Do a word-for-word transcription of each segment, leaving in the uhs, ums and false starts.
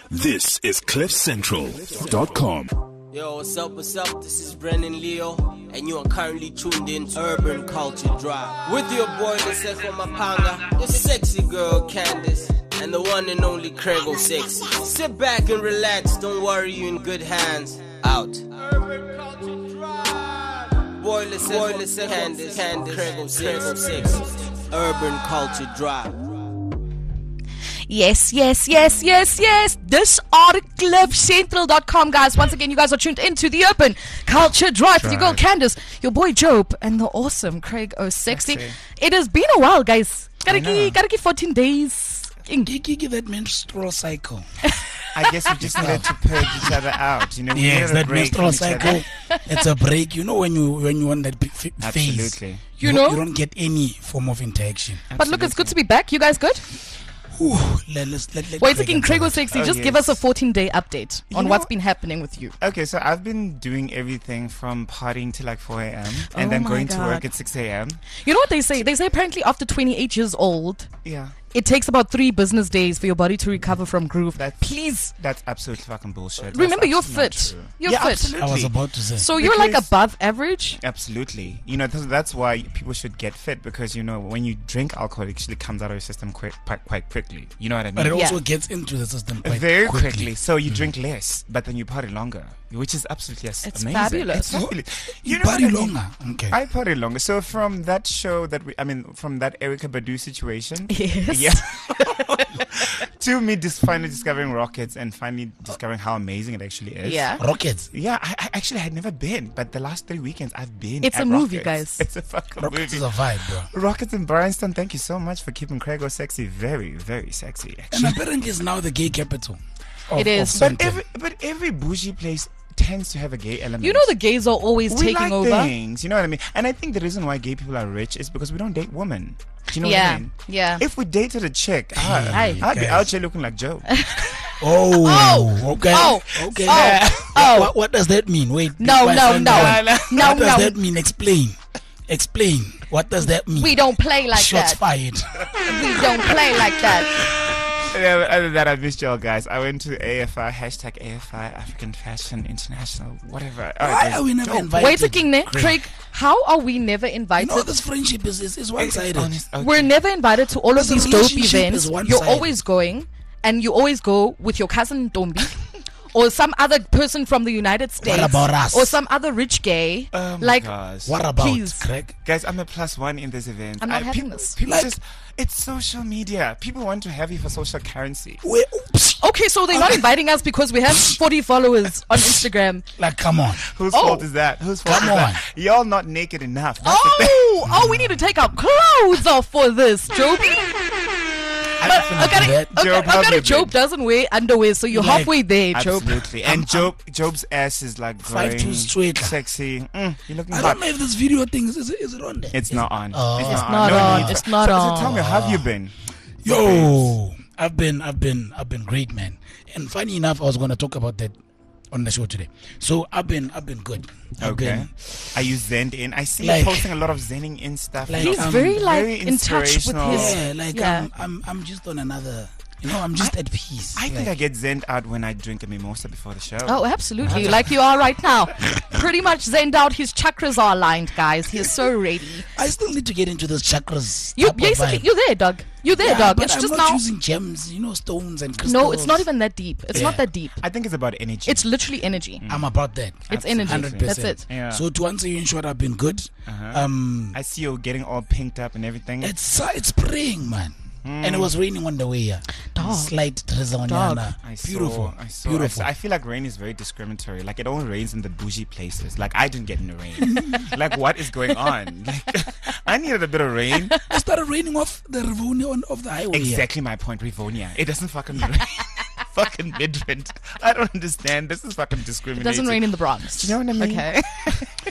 This is cliff central dot com. Yo, what's up, what's up? This is Brennan Leo, and you are currently tuned in to Urban Culture Drive. With your boy, Leseko Mapanga, your sexy girl, Candace, and the one and only Craigo Sexy. Sit back and relax, don't worry, you in good hands. Out. Urban Culture Drive. Boy, Leseko, Candace, Candace, Craigo Sexy. Urban Culture Drive. Yes, yes, yes, yes, yes. This are cliff central dot com, guys. Once again, you guys are tuned into the Urban Culture Drive with your girl Candace, your boy Job, and the awesome Craig O Sexy. It has been a while, guys. Gotta give, gotta give fourteen days. Give that menstrual cycle. I guess we just needed to purge each other out. You know, we yes, needed a that break menstrual from each cycle. other. It's a break. You know, when you when you want that big f- phase, Absolutely. You you know? you don't get any form of interaction. But look, it's good to be back. You guys good? Ooh, let, let's, let, let Wait, Craig again, answer Craig O that. Sexy, Oh, just yes. give us a fourteen-day update You on know- what's been happening with you. Okay, so I've been doing everything from partying till like four a.m. and Oh then my going to God. work at six a.m. You know what they say? They say apparently after twenty-eight years old, Yeah. it takes about three business days for your body to recover from groove. That's- Please That's absolutely fucking bullshit. That's remember, you're absolutely not fit. true. You're Yeah, fit. absolutely. I was about to say. So you're like Because- above average. Absolutely. You know, th- that's why people should get fit, because, you know, when you drink alcohol, it actually comes out of your system quick, quite, quite quickly. You know what I mean? but it Yeah. also gets into the system quite Very quickly. quickly. So you drink less, but then you party longer, which is absolutely yes, It's amazing. fabulous. It's really, You know party what I mean? longer. Okay. I party longer. So from that show that we, I mean, from that Erica Badu situation, Yes. yeah, to me just finally discovering Rockets and finally discovering how amazing it actually is. Yeah. Rockets. Yeah, I, I actually had never been, but the last three weekends I've been. It's at a movie, Rockets. guys. It's a fucking Rockets movie. is a vibe, bro. Rockets in Bryanston, thank you so much for keeping Craigo Sexy very, very sexy. And Actually, apparently it's now the gay capital. Of, It is. of but Sandton. every but every bougie place tends to have a gay element. You know the gays are always we taking like over. things, you know what I mean? And I think the reason why gay people are rich is because we don't date women. Do you know what Yeah, I mean? yeah. If we dated a chick, I, Hey, I'd be guys. out here looking like Joe. Oh, okay. oh, okay. oh, What- oh. What, what does that mean? Wait. No, before I no, find no. out, No, What does no. that mean? Explain. Explain. What does that mean? We don't play like Shots that. fired. We don't play like that. Yeah, but other than that, I missed y'all guys. I went to A F I, hashtag A F I, African Fashion International, whatever. All Why right, are we never dope. invited? Wait a king, ne? Craig. Craig, how are we never You invited? know, this friendship is, is, is one-sided. Honest, okay. We're never invited to all of This these dope relationship events. is one You're sided. always going, and you always go with your cousin Dombi. Or some other person from the United States. about us? Or some other rich gay. Oh my like, gosh. What about Please. Craig? Guys, I'm a plus one in this event. I'm not I- having people, this. People Like- just, it's social media. People want to have you for social currency. Wait, oops. okay, so they're not inviting us because we have forty followers on Instagram. Like, come on. Whose Oh. fault is that? Whose fault Come is that? on. Y'all not naked enough. That's the thing. Oh, oh, we need to take our clothes off for this, Joby. But I got that. okay, Job I got probably it. Job did. doesn't wear underwear, so you're Like, halfway there, Job. Absolutely. And Job, Job's ass is like Five growing, two straight. sexy. Mm, you're looking I hot. don't know if this video thing is, is, is it on there? It's not on. Oh. It's It's not, not on. No on. need It's for- not so, on. So tell me, how have you been? Yo, I've been, I've been, I've been great, man. And funny enough, I was going to talk about that on the show today. So I've been, I've been good. I've Okay. been, Are you zenned in? I see Like- you posting a lot of zenning in stuff. Like, He's um, very like very in touch with inspirational. his. yeah, like Yeah. I'm, I'm, I'm just on another. You know, I'm just at peace. I think like, I get zenned out when I drink a mimosa before the show. Oh, absolutely, like you are right now. Pretty much zenned out. His chakras are aligned, guys. He's so ready. I still need to get into those chakras. You type of basically, vibe. you're there, dog. You're there, Yeah, dog. but It's I'm just not now. using gems, you know, stones and crystals. No, it's not even that deep. It's not Yeah. that deep. I think it's about energy. It's literally energy. I'm about that. It's energy. one hundred percent. That's it. Yeah. So to answer you in short, I've been good. Uh-huh. Um, I see you getting all pinked up and everything. it's uh, it's praying, man. And it was raining on the way here. Dog. Slight drizzle. Dog. Nyana. I saw, Beautiful. I saw, Beautiful. I, I feel like rain is very discriminatory. Like it only rains in the bougie places. Like I didn't get any rain. Like what is going on? Like I needed a bit of rain. It started raining off the Rivonia on of the highway. here. Exactly my point, Rivonia. It doesn't fucking rain. Fucking Midrand. I don't understand. This is fucking It discriminating. doesn't rain in the Bronx. You know what I mean? Okay.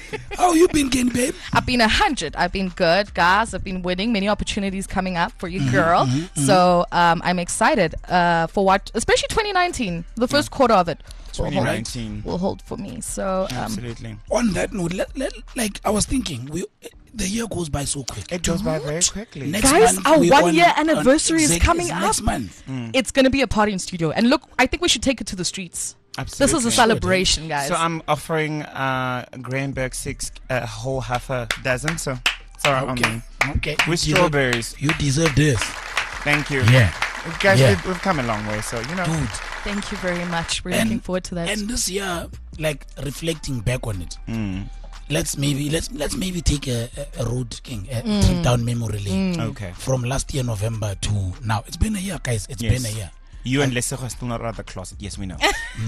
How you been, Kenny, babe? I've been a hundred. I've been good, guys. I've been winning. Many opportunities coming up for you, Mm-hmm, girl. So um, I'm excited uh, for what, especially twenty nineteen, the first quarter of it. will twenty hold- nineteen. will hold for me. So um, Absolutely. On that note, let, let, like I was thinking, we the year goes by so quick. It goes by very quickly. Next Guys, month our we one on- year on- anniversary is exactly, coming it's up. next month. it's going to be a party in studio. And look, I think we should take it to the streets. Absolutely. This is a celebration, guys. So I'm offering uh, Grainberg six a whole half a dozen. So sorry, Okay, um, okay. with You deserve- strawberries. You deserve this. Thank you. Yeah, Guys, Yeah. we've, we've come a long way. So you know. dude. Thank you very much. We're And- looking forward to that. And this year, like reflecting back on it, Mm. let's maybe let's let's maybe take a, a, a road king a trip down memory lane Okay. from last year November to now. It's been a year, guys. It's Yes. been a year. You and Lesego are still not out of the closet. Yes, we know.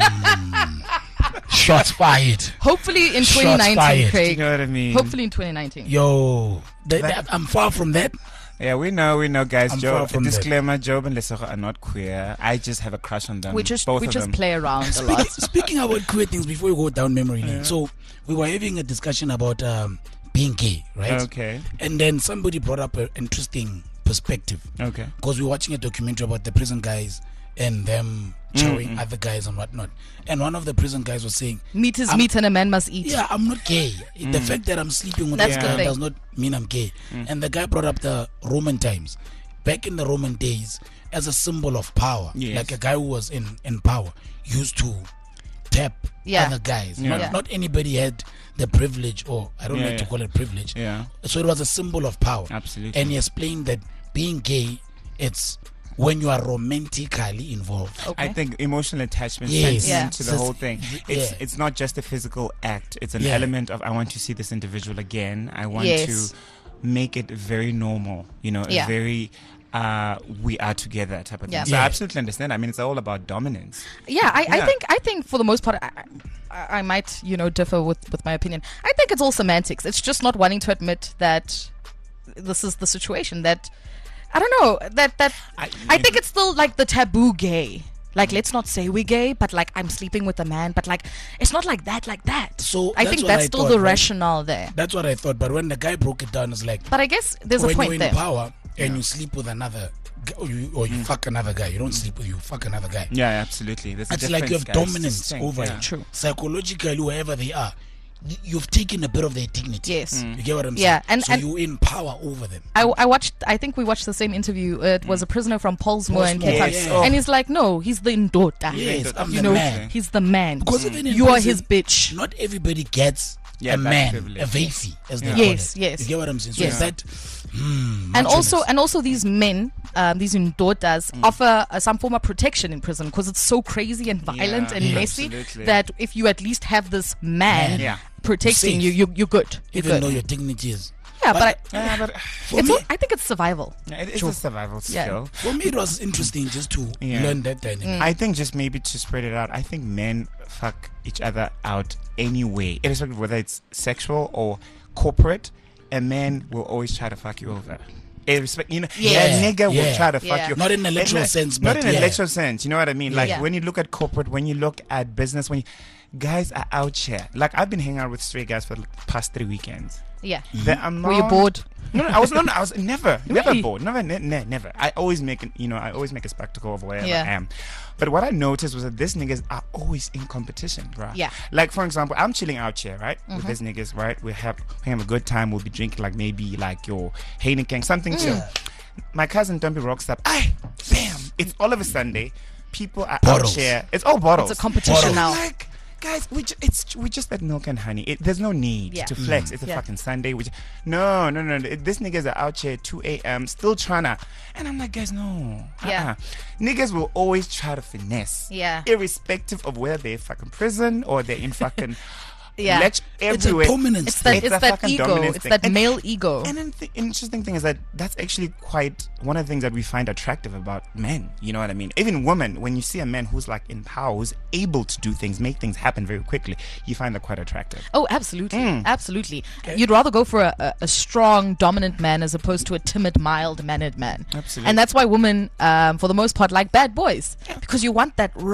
Shots fired. Hopefully in Shots twenty nineteen, fired. you Craig. know what I mean? Hopefully in twenty nineteen. Yo, th- That- th- I'm far from that. Yeah, we know, we know, guys. I'm Job, far from that. disclaimer: Job and Lesego are not queer. I just have a crush on them. We just both we of just them. play around a Speaking, lot. speaking about queer things before we go down memory lane. So we were having a discussion about um, being gay, right? Okay. And then somebody brought up an interesting perspective Okay. because we were watching a documentary about the prison guys and them showing other guys and whatnot. And one of the prison guys was saying, Meat is I'm- meat and a man must eat. yeah, I'm not gay. The fact that I'm sleeping with That's this the guy thing. does not mean I'm gay. And the guy brought up the Roman times. Back in the Roman days, as a symbol of power, Yes. like a guy who was in, in power used to tap Yeah. other guys. Yeah. Not, Yeah. not anybody had the privilege, or I don't Yeah, like to yeah. call it privilege. Yeah. So it was a symbol of power. Absolutely. And he explained that being gay, it's when you are romantically involved. Okay. I think emotional attachment Yes. sets Yeah. into the Just- whole thing. It's yeah. it's not just a physical act. It's an Yeah. element of I want to see this individual again. I want Yes. to make it very normal. You know, Yeah. very uh, we are together type of thing. Yeah. So Yeah. I absolutely understand. I mean, it's all about dominance. Yeah, I, I Yeah. think I think for the most part, I, I, I might you know differ with with my opinion. I think it's all semantics. It's just not wanting to admit that this is the situation. That I don't know that that I- I, think it's still like the taboo gay. Like, let's not say we're gay, but like I'm sleeping with a man, but like it's not like that, like that. So I that's think what that's I still thought, the right? rationale there. That's what I thought. But when the guy broke it down, it's like, But I guess there's when a point you're in there. power and you sleep with another g- or you, or you fuck another guy, you don't sleep with you, fuck another guy. Yeah, absolutely. There's a It's like you have difference, guys. dominance Distinct, over yeah. it. True. Psychologically, whoever they are, y- you've taken a bit of their dignity. Yes. You get what I'm Yeah, saying? and- so and- you're in power over them. I, I watched. I think we watched the same interview. Uh, it was a prisoner from Pollsmoor in Pollsmoor, Cape Town, yes. Oh. and he's like, "No, he's the ndota. Yes, I'm you the know, man. he's the man. Because even in You are prison, his bitch." Not everybody gets Yeah, a that man, privilege. a vacey, as they Yeah. call Yes, it. yes. You get what I'm saying? So Yes. it's that, hmm, And also, macho-ness. and also, these men, um, these ndotas, Mm. offer uh, some form of protection in prison because it's so crazy and violent Yeah, and yeah, messy absolutely. that if you at least have this man Man. Yeah. protecting Safe. you, you, you're good. You're even good. though your dignity is. yeah, but, I, Yeah, but for it's me, all, I think it's survival. yeah, it is True. a survival Yeah. skill. for me, it was interesting just to Yeah. learn that dynamic. I think just maybe to spread it out, I think men fuck each other out anyway, irrespective of whether it's sexual or corporate. A man will always try to fuck you over. Irrespect, you know, Yeah. a nigga will Yeah. try to fuck Yeah. you. Not in a literal And, uh, sense, not but in a yeah. literal sense. You know what I mean? Like Yeah. when you look at corporate, when you look at business, when you, guys are out here. Like I've been hanging out with straight guys for the past three weekends. Yeah. The amount, Were you bored? No, no, I was no, no, I was never, never Really? bored, never, ne- ne- never. I always make, an, you know, I always make a spectacle of wherever Yeah. I am. But what I noticed was that these niggas are always in competition, right? Yeah. Like for example, I'm chilling out here, right, with Mm-hmm. these niggas, right? We have we have a good time. We'll be drinking like maybe like your Heineken, something Mm. chill. My cousin Dumpy rocks up. Aye, bam! It's all of a Sunday. People are Bottles. out here. It's all bottles. It's a competition Bottles. now. Like, guys, we ju- it's we just that milk and honey. It, there's no need Yeah. to flex. It's a Yeah. fucking Sunday. We ju- no, no, no. th- These niggas are out here at two a.m. still trying to, and I'm like, guys, no. Yeah. Uh-uh. Niggas will always try to finesse. Yeah. Irrespective of whether they're fucking prison or they're in fucking. Yeah. ledge It's a everywhere. dominance It's that, thing. It's it's a that fucking ego. dominance It's thing. that And- male ego. And then the interesting thing is that that's actually quite one of the things that we find attractive about men. You know what I mean? Even women, when you see a man who's like in power, who's able to do things, make things happen very quickly, you find that quite attractive. Oh, absolutely, Mm. absolutely. You'd rather go for a, a, a strong, dominant man as opposed to a timid, mild-mannered man. Absolutely. And that's why women, um, for the most part, like bad boys because you want that rough,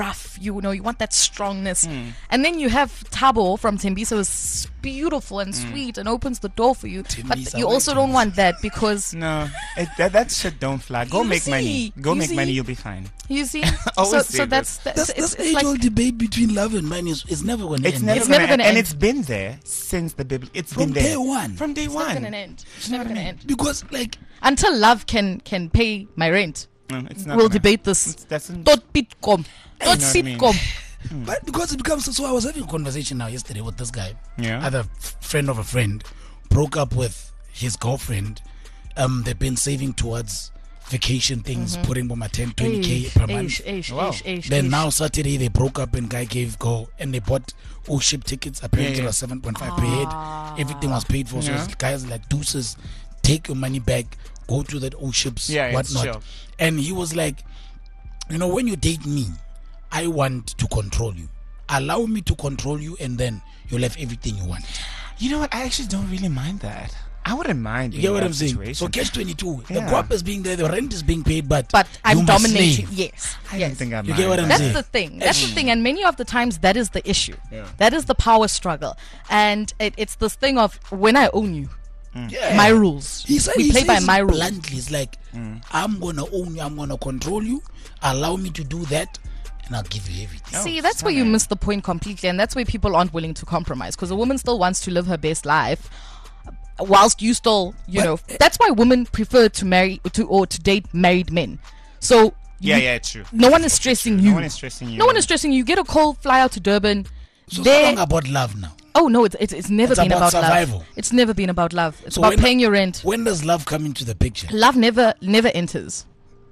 you know, you want that strongness. And then you have Tabo from Tembisa, who's beautiful and sweet and opens the door for you. Tembisa, But you wait, also don't Tembisa. want that because No, it, that, that shit don't fly. Go You make see, money. Go you make see. money, you'll be fine. you see. so Always say so that. that's that's That's, it's, that's it's like age-old debate between love and money is, is never going to It's end. never, It's gonna, never gonna end. end. And it's been there since the Bible. It's From been there. day one. From day it's one. never gonna end. It's never gonna end Because, like, until love can can pay my rent. No, it's not We'll gonna- debate this. It's, that's an- Tot bitcom. You Tot know what I mean? bitcom. but because it becomes so, I was having a conversation now yesterday with this guy, Yeah. other f- friend of a friend, broke up with his girlfriend. Um, they've been saving towards vacation things, putting on my ten, twenty k per month. Ish, ish, Wow. ish, ish, Then ish. now Saturday they broke up and guy gave go and they bought all ship tickets. Apparently Yeah, yeah. it was seven point five per head. Everything was paid for. So Yeah. this guys like deuces, take your money back, go to that old ships, Yeah, yeah, it's whatnot. chill. And he was like, you know, when you date me, I want to control you. Allow me to control you, and then you'll have everything you want. You know what? I actually don't really mind that. I wouldn't mind. You being get what in I'm that saying? situation. So catch twenty-two. The Yeah. guap is being there, the rent is being paid, but But I'm you must dominating. slave. Yes. I yes. don't think I You mind get what I'm that. saying? That's the thing. That's the thing. And many of the times, that is the issue. That is the power struggle. And it, it's this thing of when I own you, Yeah. my rules. He said, we he play by says my rules. bluntly. It's like, I'm gonna own you, I'm gonna control you, allow me to do that, and I'll give you everything. See, that's where you miss the point completely. And that's where people aren't willing to compromise. Because a woman still wants to live her best life. Whilst you still, you But- know, that's why women prefer to marry to or to date married men. So Yeah, you- yeah, true. no one is stressing you. No one is stressing you. No one is stressing you. You get a call, fly out to Durban. So it's There- not long about love now. Oh no, it's it's, it's never It's been about about, survival. love. It's never been about love. It's So about when- paying your rent. When does love come into the picture? Love never never enters.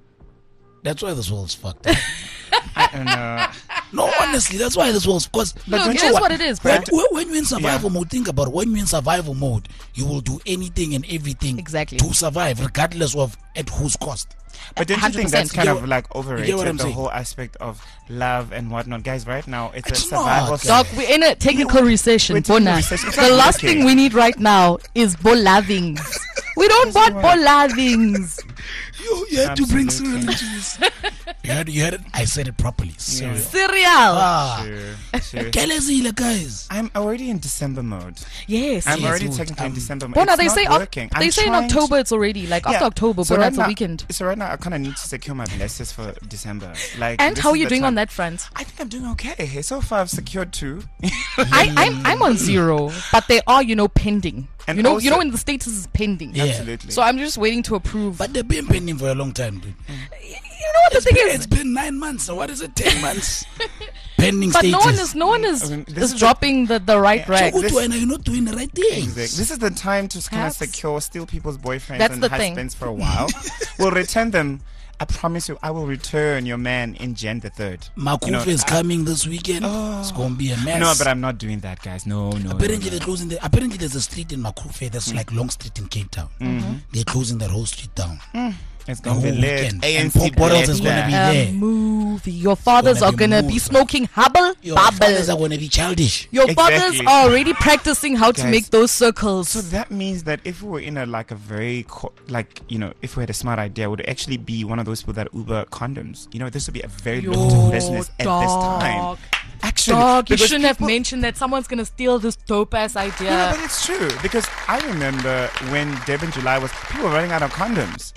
That's why this world's fucked up. I don't know. No, honestly, that's why this world's because Look, don't it you is wa- what it is, when, bro. when you're in survival mode, think about it. When you're in survival mode, you will do anything and everything Exactly. to survive, regardless of at whose cost. But don't you think that's one hundred percent. kind You of get like you overrated? get what I'm the saying? whole aspect of love and whatnot, guys. Right now, it's, It's a survival. not, sk- Dog, we're in a technical recession, We're in technical Bona. recession. It's The not last working. thing we need right now is bolavings. We don't want bolavings. You, you had to bring Absolutely. cereal into this. You had, you had it. I said it properly. Cereal. Cereal. Ah, Sure, sure. Kelezile, guys. I'm already in December mode. Yes. I'm yes. already dude, technically in um, December mode. Bona, It's they not say Oc- working. they I'm say in trying to- October it's already like after Yeah. October, So Bona, right it's a now- weekend. So right now, I kind of need to secure my blessings for December. Like, And this how are is you the doing time. on that front? I think I'm doing okay. So far, I've secured two. I, I'm I'm on zero, but they are, you know, pending. And you know, you know also- when the status is pending. Yeah. Absolutely. So I'm just waiting to approve. But they've been pending for a long time, dude. you know what the It's thing been, is? it's been nine months. So what is it? Ten months. Pending But status. no one is no one is, I mean, this is is dropping the, the right Yeah. rag. So This- good, and you're not doing the right things. Exactly. This is the time to kind of Perhaps. secure, steal people's boyfriends That's and the thing. husbands for a while. We'll return them. I promise you, I will return your man in Jan the third. Makufe You know, is I- coming this weekend. It's gonna be a mess. No, but I'm not doing that, guys. No, no. Apparently no, no. they're closing the. Apparently there's a street in Makufe that's like Long Street in Cape Town. They're closing that whole street down. It's The gonna whole be lit. weekend. A N And C Pop Bottles is Blender. gonna be a there. movie. Your fathers gonna are be gonna be moved. smoking hubble Your fathers are bubble. gonna be childish. Your fathers Exactly. are already practicing how to Guys, make those circles. So that means that if we were in a like a very co- like you know if we had a smart idea, would actually be one of those people that Uber condoms. You know, this would be a very Yo, lucrative business at this dog. time. Actually, Dog, you because shouldn't have people- mentioned that someone's gonna steal this dope ass idea. No, no, but it's true because I remember when Devon July was people were running out of condoms.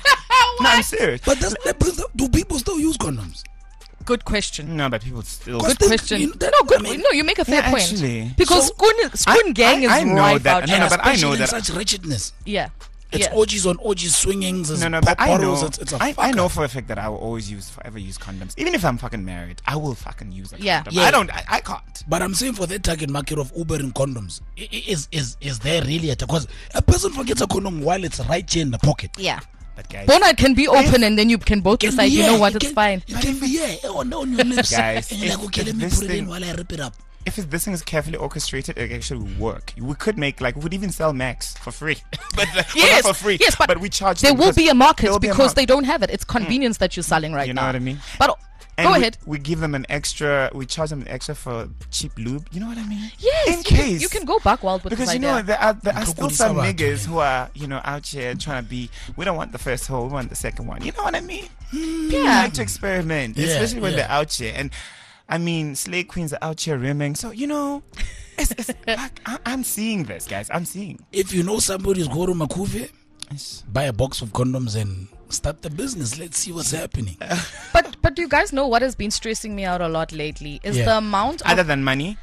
No, I'm serious. But that's, that brings up, do people still use condoms? Good question. No, but people still. Good Good question. you know, that- no, good. I mean- no, you make a fair Yeah, point. actually. Because So- Spoon, Spoon I- Gang I- is I know rife that- out no, here. no, but I Especially know in that- such wretchedness. yeah. It's yeah. orgies on orgies, swingings. It's No, no, pop but I know. bottles. It's, it's a I, fuck I know up. for a fact that I will always use, forever use condoms. Even if I'm fucking married, I will fucking use a Yeah. condom. Yeah. I don't. I, I can't. But I'm saying for that target market of Uber and condoms, i- i- is is is there really a because a person forgets a condom while it's right here in the pocket. Yeah. But guys, Bona can be open and then you can both Can decide, be you know here, what, it it's can- fine. It can be yeah on, on your lips. Guys, and you're if- like, okay, if let me this put it in thing- while I rip it up. if it, this thing is carefully orchestrated, it actually will work. We could make like we would even sell Max for free, but uh, well, Yes, not for free. yes, but we charge. There them will because be a market there will be a because mar- they don't have it. It's convenience that you're selling right You now. know what I mean? But And go we, ahead. We give them an extra. We charge them an extra for cheap lube. You know what I mean? Yes, In you case can, you can go back wild with Because this you know idea. there are, there are still Krokodisa some batho, niggas man. who are you know out here trying to be. We don't want the first hole. We want the second one. You know what I mean? People Yeah. like to experiment, Yeah, especially when yeah. they're out here. And I mean, slay queens are out here rimming. So, you know, it's, it's like, I, I'm seeing this, guys. I'm seeing. If you know somebody's go to Makuve, buy a box of condoms and start the business. Let's see what's happening. But but do you guys know what has been stressing me out a lot lately? Is Yeah. the amount of Other than money.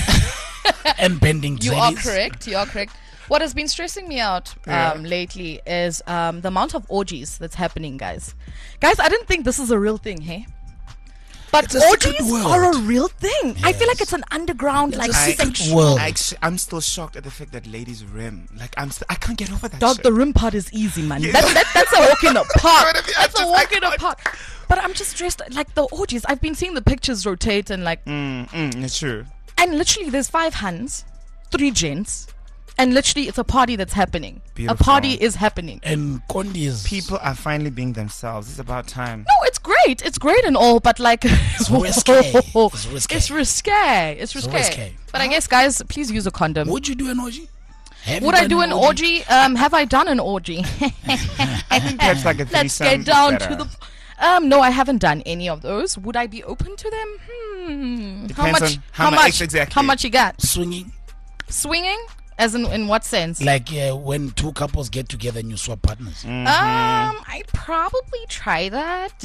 And pending You are Zeddies. correct. You are correct. What has been stressing me out um, Yeah. lately is um, the amount of orgies that's happening, guys. Guys, I didn't think this is a real thing, hey? But It's a secret orgies world. are a real thing. I feel like Yes. it's an underground, It's like a secret section. world. I actu- I'm still shocked at the fact that ladies rim. Like, I'm st- I can't get over that Dog, shit. the rim part is easy, man. Yeah. That, that, that's a walk in the park. I mean? I That's a just- walk I in the can't- park. But I'm just stressed. Like the orgies, I've been seeing the pictures rotate and like, Mm, mm, it's true. and literally there's five hands, three gents, and literally it's a party that's happening. Beautiful. A party is happening. And Kondi is People are finally being themselves. It's about time. No, it's great. It's great and all, but like it's risque. It's risque. It's risque. It's risque. risque. But I guess, guys, please use a condom. Would you do an orgy? Have you Would I done do an orgy? Um, have I done an orgy? I think that's like a Let's threesome. get down better. to the. Um, no, I haven't done any of those. Would I be open to them? Hmm. how Depends much? on how much- exactly. How much you got? Swinging? Swinging? As in, in what sense? Like uh, when two couples get together and you swap partners. Mm. Um, I'd probably try that.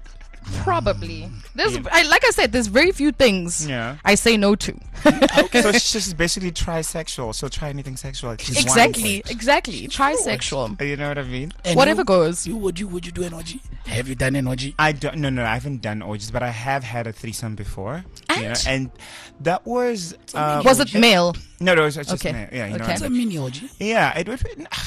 Probably. There's, I, like I said, there's very few things Yeah. I say no to. So she's basically trisexual. So try anything sexual. at least Exactly, once. exactly. Trisexual. You know what I mean? And Whatever you, goes. You would you would you do an orgy? Have you done an orgy? I don't. No, no, I haven't done orgies, but I have had a threesome before. you know, And? and that was. Uh, Was it male? No, no, it was just Okay. male. Yeah, you know. Okay. It's a mini orgy. Yeah, it would.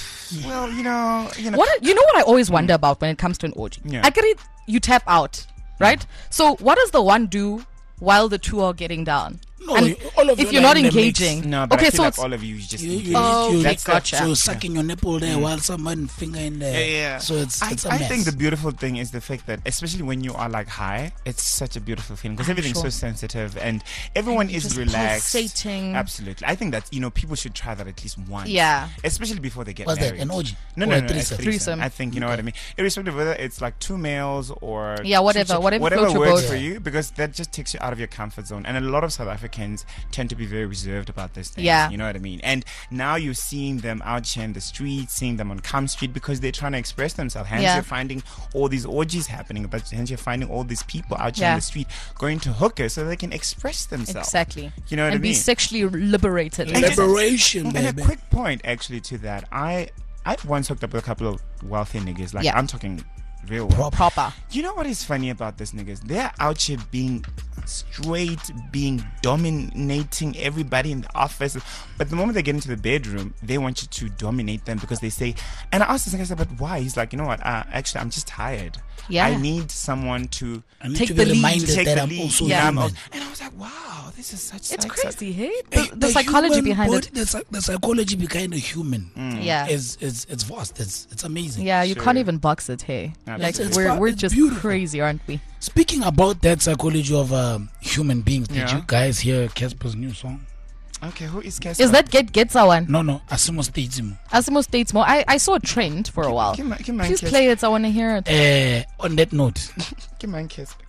Well, you know, you know. What you know what I always wonder about when it comes to an orgy? Yeah. I get it. You tap out, right? So what does the one do while the two are getting down? No, And you- all of if you you're are not in the mix. engaging, No, but okay, I feel so like it's all of you just. You, you, Oh, you, okay, that's gotcha. So sucking your nipple there while someone finger in there. Yeah, yeah. So it's I, it's a I mess. think the beautiful thing is the fact that, especially when you are like high, it's such a beautiful feeling because I'm everything's sure. so sensitive and everyone And is just relaxed. pulsating. Absolutely. I think that, you know, people should try that at least once. Yeah. Especially before they get What's that, married. an orgy? No, Or no, a no, a threesome? threesome. Threesome. I think, you know what I mean? Irrespective of whether it's like two males or. Yeah, whatever, two- whatever Whatever floats your works boat. for you because that just takes you out of your comfort zone. And a lot of South Africans tend to be very reserved about this thing. Yeah. You know what I mean? And now you're seeing them out here in the streets, seeing them on Cum Street because they're trying to express themselves. Hence, Yeah. you're finding all these orgies happening, but hence you're finding all these people out here Yeah. in the street going to hookers so they can express themselves. exactly. You know what and I mean? be sexually liberated. And just- Liberation, And a baby. quick point, actually, to that. I I once hooked up with a couple of wealthy niggas. Like, Yeah. I'm talking real wealth. Proper. You know what is funny about these niggas? They're out here being straight, being dominating everybody in the office. But the moment they get into the bedroom, they want you to dominate them because they say, and I asked this nigga, I said, but why? He's like, you know what? Uh, actually, I'm just tired. Yeah. I need someone to I need Take to the be lead. reminded take that the I'm lead. also Yeah. human. And I was like, wow, this is such It's such- crazy, hey? Hey, The, the psychology human behind body, it. The, psy- the psychology behind a human Yeah. is, is it's vast. It's it's amazing. Yeah, you Sure. can't even box it, hey? Like, Absolutely. It's we're, fu- we're it's just beautiful. crazy, aren't we? Speaking about that psychology of um, human beings, did Yeah. you guys hear Casper's new song? Okay, who is Casper? Is that Get Getsa one? No, no, Asimo Statesimo. Asimo States more. I, I saw a trend for a while. Give my- give my Please kiss. play it. I want to hear it. Uh, on that note, Give mine Casper.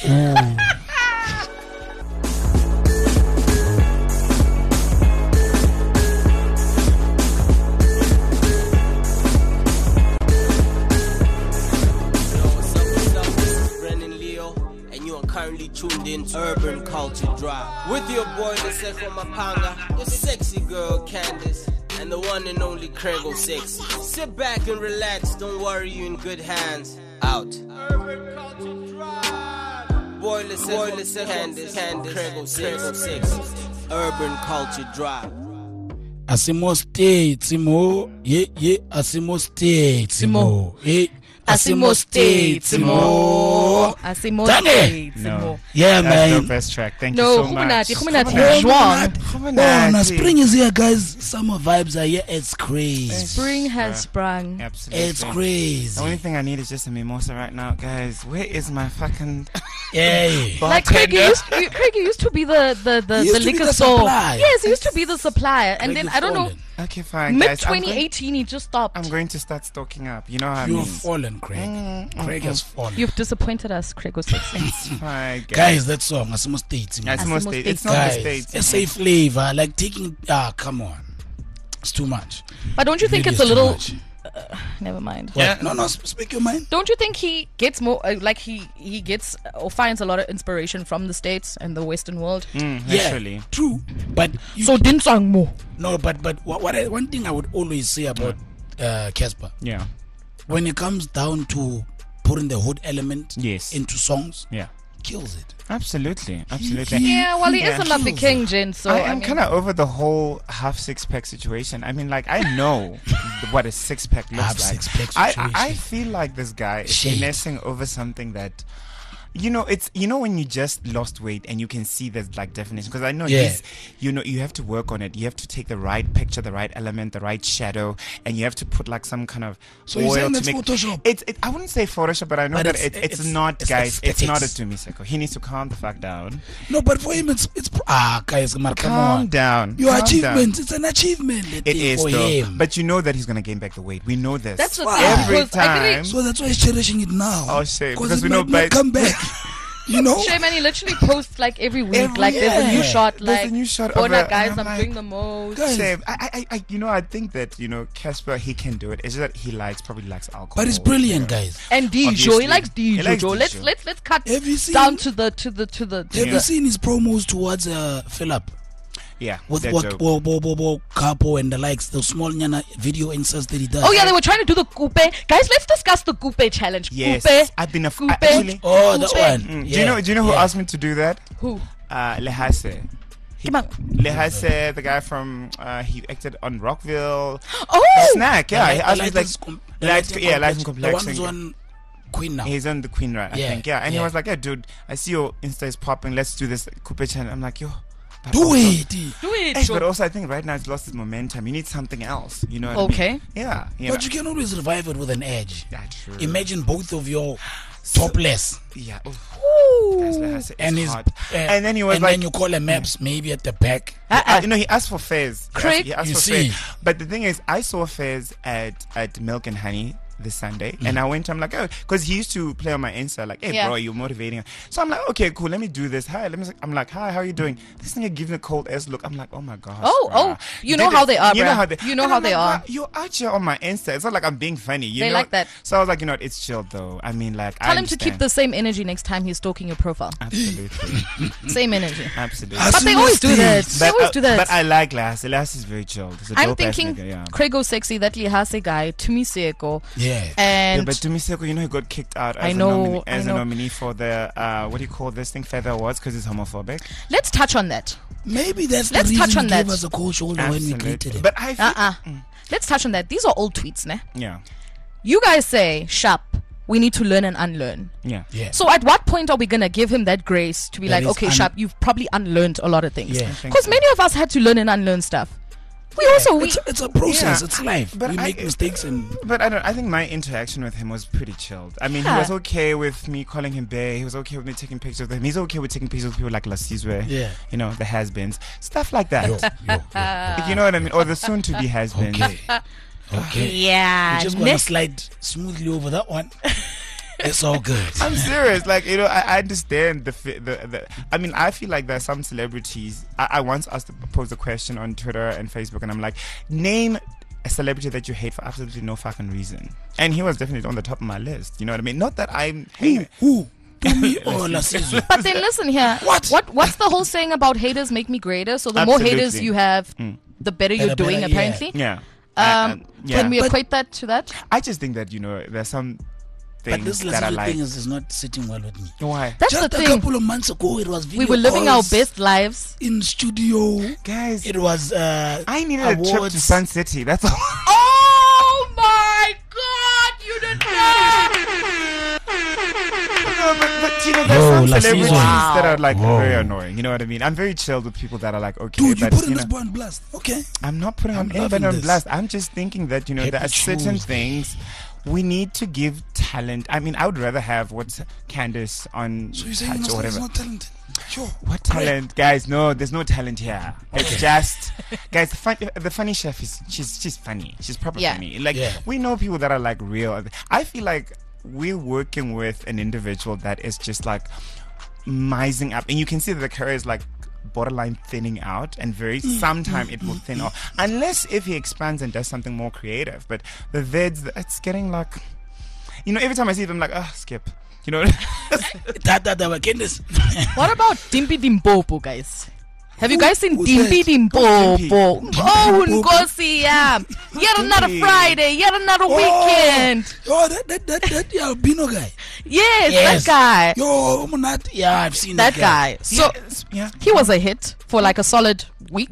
Yo, what's up, what's up? This is Brennan Leo, and you are currently tuned in to Urban Culture Drive. With your boy, Leseko Mapanga, your sexy girl, Candice, and the one and only Craig oh six. Sit back and relax, don't worry, you in good hands. Out. Urban Culture Drive. Boy, Leseko, Candice, Candice, Craig oh six. Urban Culture Drive. Asimo Statesimo. Yeah, yeah, Asimo Statesimo. Yeah. Asimo States more. Asimo Danny! States No. more. Yeah, That's the man. best track. Thank No, you so much. Huminati, Huminati, Huminati. Juan. Huminati. Oh, now spring is here, guys. Summer vibes are here. It's crazy. Spring has sprung. Absolutely. It's The only crazy. thing I need is just a mimosa right now, guys. Where is my fucking Yeah. Like Craig, you bartender? used, you, Craig, you used to be the the the, He used the to be liquor the store. supplier. Yes, he used to be the supplier, and Craig then is I don't know. stolen. Okay, fine. Mid guys, I'm twenty going- eighteen, he just stopped. I'm going to start stalking up. You know how I mean? You've fallen, Craig. Mm, Craig mm, has fallen. You've disappointed us, Craig O'Sexy. Fine, guys. Guys, that song, Asimo States. That's Asimo most States. It's States. not the Guys, States. it's a flavor. Like taking. Ah, come on. It's too much. But don't you think Really it's a is too little? much. Uh, never mind. Yeah, no, no, sp- speak your mind. Don't you think he gets more uh, like he he gets uh, or finds a lot of inspiration from the States and the Western world? Mm, Yeah, actually. true. But you, So didn't sang more. no, but but what, what I, one thing I would always say about uh, Casper, Yeah. when it comes down to putting the hood element Yes. into songs, Yeah. kills it. Absolutely. Absolutely. Yeah, well, he Yeah. is a lovely Kills king, it. Jen. So I I am mean, kind of over the whole half six pack situation. I mean, like, I know what a six pack looks Half like. six-pack I, I, situation. I feel like this guy is Shade. finessing over something that, you know, it's, you know, when you just lost weight and you can see there's like definition. Because I know Yeah. he's, you know, you have to work on it. You have to take the right picture, the right element, the right shadow, and you have to put like some kind of So you're oil saying to that's make Photoshop? It's, it, I wouldn't say Photoshop, but I know But that it's- it, it's, it's- not, it's guys. It's not a aesthetics. Tumiseko. He needs to calm the fuck down. No, but for him, it's it's pro- ah, guys, come on, come Calm on. down. Your Calm achievement, down. it's an achievement. that It thing is for though, him. but you know that he's gonna gain back the weight. We know this. That's the Wow. thing. Every because I time. think so that's why he's cherishing it now. Oh, shit, Because because it we know might not by- come back. You know. Shay, man, he literally posts like every week. Every- like there's a new yeah. shot. There's a Like new shot of Bona a- guys, and I'm I'm doing like, the most. Guys, Same. I, I, I, you know, I think that you know Casper, he can do it. It's just that he likes probably likes alcohol. But it's brilliant, guys. And D J, Obviously. he likes D J. He likes Joe. Let's D J. let's let's cut Have you seen- down to the to the to the. To Have Yeah. you seen his promos towards uh, Philip? Yeah, With they're what dope. wo, wo, wo, wo, Capo and the likes, the small nyana video inserts that he does. Oh yeah, they were trying to do the coupe. Guys, let's discuss the coupe challenge. Yes, Coupe. I've been a f- Coupe. actually. Oh, that Coupe. one. Mm, Yeah, do you know? Do you know who yeah. asked me to do that? Who? Uh, Lehase. Come on. Lehase, the guy from uh, he acted on Rockville. Oh. Snack, yeah. The he light- asked the me light like, is com- the light, light yeah, light and complex- The one who's complexing. on Queen now. He's on the Queen, right? I Yeah, think, yeah. And he yeah. was like, "Yeah, dude, I see your Insta is popping. Let's do this coupe channel." I'm like, "Yo, but Do also- it. Do it. Eh, Joe. but also, I think right now it's lost its momentum. You need something else. You know what I Okay. mean? Yeah. You But know. you can always revive it with an edge. Yeah, true. Imagine both of your topless. Yeah. Oh, Ooh. guys, like I said, And it's his, hot. uh, and then he was and like, then you call a maps maybe at the back. Uh, you know, he asked for Fez. He Craig, asked, he asked you for see. Fez. But the thing is, I saw Fez at, at Milk and Honey this Sunday, Mm. and I went. I'm like, oh, because he used to play on my Insta, like, hey, Yeah. bro, you're motivating. So I'm like, okay, cool. Let me do this. Hi, let me. I'm like, hi, how are you doing? This nigga giving a cold ass look. I'm like, oh my gosh. Oh, bruh. oh, you know Did how it- they are, You know bruh. how they. You know and how I'm they like, are. bruh, You're out here on my Insta. It's not like I'm being funny. You They know? like that. So I was like, you know what? It's chill though. I mean, like, Tell I him to keep understand. the same energy next time he's stalking your profile. Absolutely, Same energy. absolutely. But they always do that. They always uh, do that. But I like Lass. Lass is very chill. He's a I'm dope-ass thinking nigga, yeah. Craig O'Sexy, that Lihase guy, Tumiseko, Yeah. Yeah, and but Tumiseko, you know, he got kicked out as, I a, know, nomine- I as a know. nominee for the, uh, what do you call this thing, Feather Awards, because he's homophobic. let's touch on that. Maybe that's Let's the touch reason on he gave that. us a cold shoulder when we Absolutely. greeted him. But I feel, Uh-uh. Let's touch on that. These are old tweets, ne? yeah, You guys say, Sharp, we need to learn and unlearn. yeah. yeah. So at what point are we going to give him that grace to be That like, is okay, un- Sharp, you've probably unlearned a lot of things. Yeah. I think Because so. many of us had to learn and unlearn stuff. We also, we, it's, it's a process. Yeah. It's life. But we I- make mistakes and But I don't. I think my interaction with him was pretty chilled. I mean, Yeah. he was okay with me calling him Bay. He was okay with me taking pictures with him. He's okay with taking pictures with people like Lasizwe. Yeah. You know, the has-beens, stuff like that. yo, yo, yo. You know what I mean? Or the soon-to-be has-beens. Okay. Okay. yeah. We're just ne- gonna slide smoothly over that one. It's all good. I'm serious. Like, you know, I, I understand the, fi- the the. I mean, I feel like there are some celebrities. I, I once asked to pose a question on Twitter and Facebook, and I'm like, name a celebrity that you hate for absolutely no fucking reason. And he was definitely on the top of my list. You know what I mean? Not that I'm Who? hating. Who? To me or Lasizwe? But then listen here. What? What? What's the whole saying about haters make me greater? So the more haters Absolutely. you have, Mm. the better Better, you're doing, better, yeah. apparently. Yeah. Um, Um, yeah. Can we But- equate that to that? I just think that, you know, there's some But things this that I Lasizwe like. thing is, is not sitting well with me. Why? That's Just the a thing. couple of months ago, it was video We were living our calls best lives. in studio. Guys, It was. Uh, I needed a trip to awards. Sun City. That's all. Oh my God! You didn't know. No, but, but you know, there's Whoa, some Lasizwe. celebrities Wow. that are like Whoa. very annoying. You know what I mean? I'm very chilled with people that are like, okay, Dude, you but put in you this know, boy on blast. Okay. I'm not putting I'm on anybody loving on this. blast. I'm just thinking that, you know, there are Happy certain Tuesday. things we need to give talent. I mean, I would rather have what's Candace on So you're saying Touch no, or there's whatever. no talent? Sure. What talent, guys? No, there's no talent here. It's just, guys. The, fun, the funny chef is she's she's funny. She's proper Yeah. funny. Like Yeah. we know people that are like real. I feel like we're working with an individual that is just like mising up, and you can see that the career is like borderline thinning out, and very sometime it will thin off unless if he expands and does something more creative. But the vids, it's getting like, you know, every time I see them, I'm like, oh, skip. You know. That that that Candace. What about Dimpi Dimpopo, guys? Have you guys seen who's Dimpi that? Dimpopo? Who's Oh, Dimpi? Ngosi, yeah. Yet another Dimpi. Friday, yet another weekend. Oh, that that that that yeah, Albino guy. Yes, Yes. that guy. Yo, I'm not. Yeah, I've seen That that, guy. So Yes, yeah. he was a hit for like a solid week.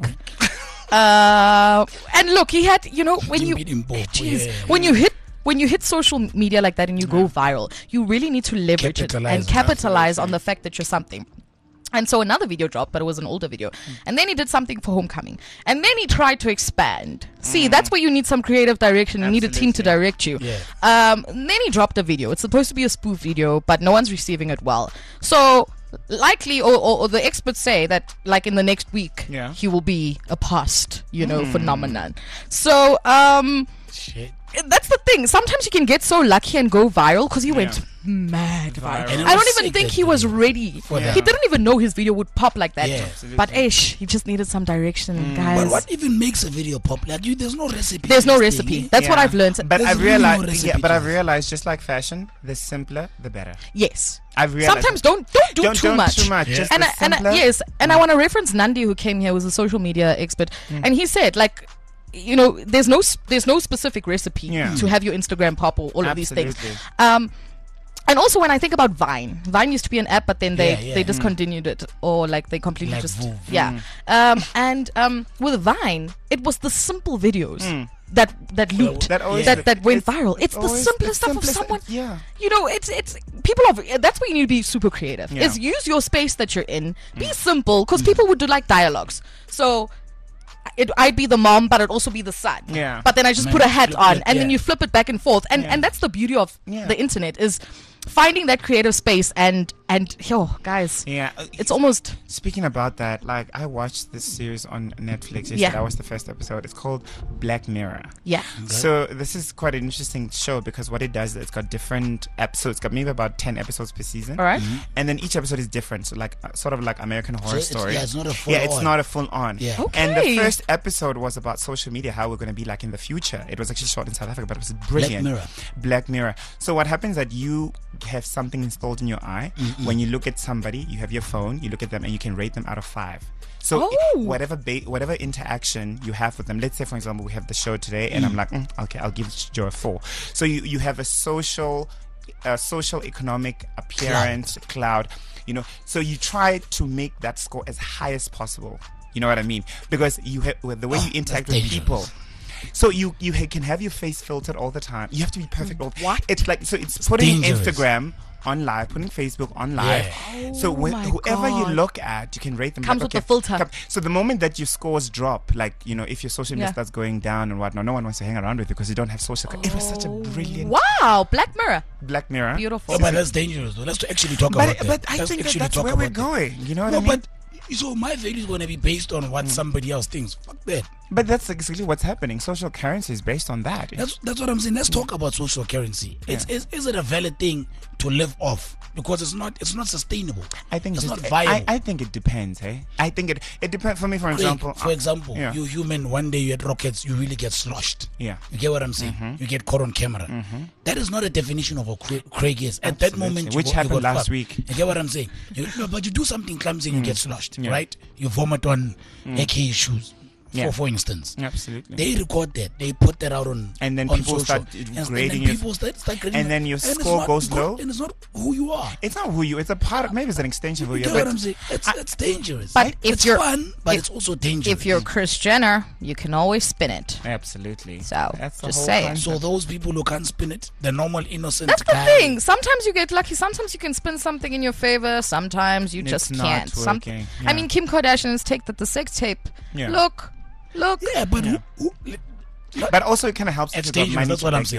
Uh, and look, he had, you know, when you, Dimpi Dimpopo, jeez, yeah. when you hit, when you hit social media like that and you go viral, you really need to leverage it Capitalize and on that. capitalize on the fact that you're something. And so another video dropped, but it was an older video. And then he did something for Homecoming. And then he tried to expand. See, that's where you need some creative direction. You need a team to Absolutely. direct you. Yeah. Um, and then he dropped a video. It's supposed to be a spoof video, but no one's receiving it well. So likely, or, or, or the experts say that like in the next week, Yeah. he will be a past, you know, phenomenon. So, um... Shit. that's the thing. Sometimes you can get so lucky and go viral because he went mad viral. And it I was don't even sick, think that he was video. ready. For He that. didn't even know his video would pop like that. Yeah. But ish, he just needed some direction, guys. But what even makes a video pop? Like you, there's no recipe. There's to no this recipe. thing, eh? That's what Yeah. I've learned. But There's I've really no realized, recipe yeah, but to I've this. realized, just like fashion, the simpler, the better. Yes. I've realized. Sometimes don't don't do don't, too don't much. Too much. Yeah. Just And the I, and I, simpler. yes, and I want to reference Nandi, who came here, was a social media expert, and he said like, you know, there's no s- there's no specific recipe Yeah. to have your Instagram pop or all of these things. Absolutely. Um, and also when I think about Vine, Vine used to be an app, but then they Yeah, yeah. they Mm. discontinued it, or like they completely Like just Voo. yeah. Um, and um, with Vine, it was the simple videos. That that looped, That always- that that went it's- viral. it's It's the always simplest the stuff of simplest- someone. yeah. You know, it's it's people are. That's where you need to be super creative. Yeah. Is use your space that you're in. Be simple, because people would do like dialogues. So. It, I'd be the mom, but I'd also be the son. Yeah. But then I just Man, put a hat flip on, it, and then yeah. you flip it back and forth, and Yeah. and that's the beauty of Yeah. the internet is finding that creative space. And and yo, guys, Yeah. it's almost Speaking about that, like I watched this series on Netflix yesterday. Yeah. That was the first episode. It's called Black Mirror. yeah. So this is quite an interesting show because what it does, it's got different episodes. It's got maybe about ten episodes per season. All right. And then each episode is different. So like uh, sort of like American Horror it's- Story. yeah, it's not a full Yeah, it's on. not a full on. Yeah. And Okay. the first episode was about social media, how we're going to be like in the future. It was actually shot in South Africa, but it was brilliant. Mirror. Black Mirror. So what happens that you have something installed in your eye. When you look at somebody, you have your phone, you look at them, and you can rate them out of five. So i- Oh. whatever ba- whatever interaction you have with them, let's say for example we have the show today, and I'm like, mm, okay, I'll give Joe a four. So you you have a social, uh, social economic appearance cloud, you know. So you try to make that score as high as possible. You know what I mean? Because you have with the way Oh, you interact that's with people. So you you ha- can have your face filtered all the time. You have to be perfect. all What? It's like so it's putting dangerous. Instagram on live, putting Facebook on live. Yeah. So when, my whoever you God. look at, you can rate them. Comes like, with the okay, filter. come- So the moment that your scores drop, like you know, if your social media Yeah. starts going down and whatnot, no one wants to hang around with you because you don't have social. It was such a brilliant Wow, Black Mirror. Black Mirror. Beautiful. Oh, but that's dangerous though. Let's actually talk But, about that. but I Let's think that actually that's talk where we're about that. going. You know what No, I mean? but so my value is going to be based on what somebody else thinks. Fuck that. But that's exactly what's happening. Social currency is based on that. That's that's what I'm saying. Let's talk about social currency. It's is, is it a valid thing to live off? Because it's not it's not sustainable. I think it's just- not viable. I, I think it depends. Hey, I think it it depends. For me, for Quick, example, for example, yeah. you human one day you had rockets, you really get sloshed. Yeah. You get what I'm saying? Mm-hmm. You get caught on camera. That is not a definition of what Craig, Craig is. At that Absolutely. moment, you Which go- you happened got last fucked. week. You get what I'm saying? You, no, but you do something clumsy and you get sloshed, Yeah. right? You vomit on A K shoes, Yeah. for for instance. Absolutely. They record that. They put that out on And then on people social. start And- and grading then you. people start, start grading And you. then your it's score not goes good, low. and it's not who you are. It's not who you. It's a part. Of, maybe it's an extension of who You you get are. what I'm saying? It's, it's dangerous. But if it's you're- fun, but if- it's also dangerous. If you're Kris Jenner, you can always spin it. Absolutely. So, that's the just whole saying. concept. So those people who can't spin it, the normal innocent That's the guy. thing. Sometimes you get lucky. Sometimes you can spin something in your favor. Sometimes you It's just not can't. Some, working, I yeah. mean, Kim Kardashian's take that the sex tape. Yeah. Look, look. Yeah, but who, who, But also, it kind of helps It's if you got dangerous, money that's to what I'm back you saying. up.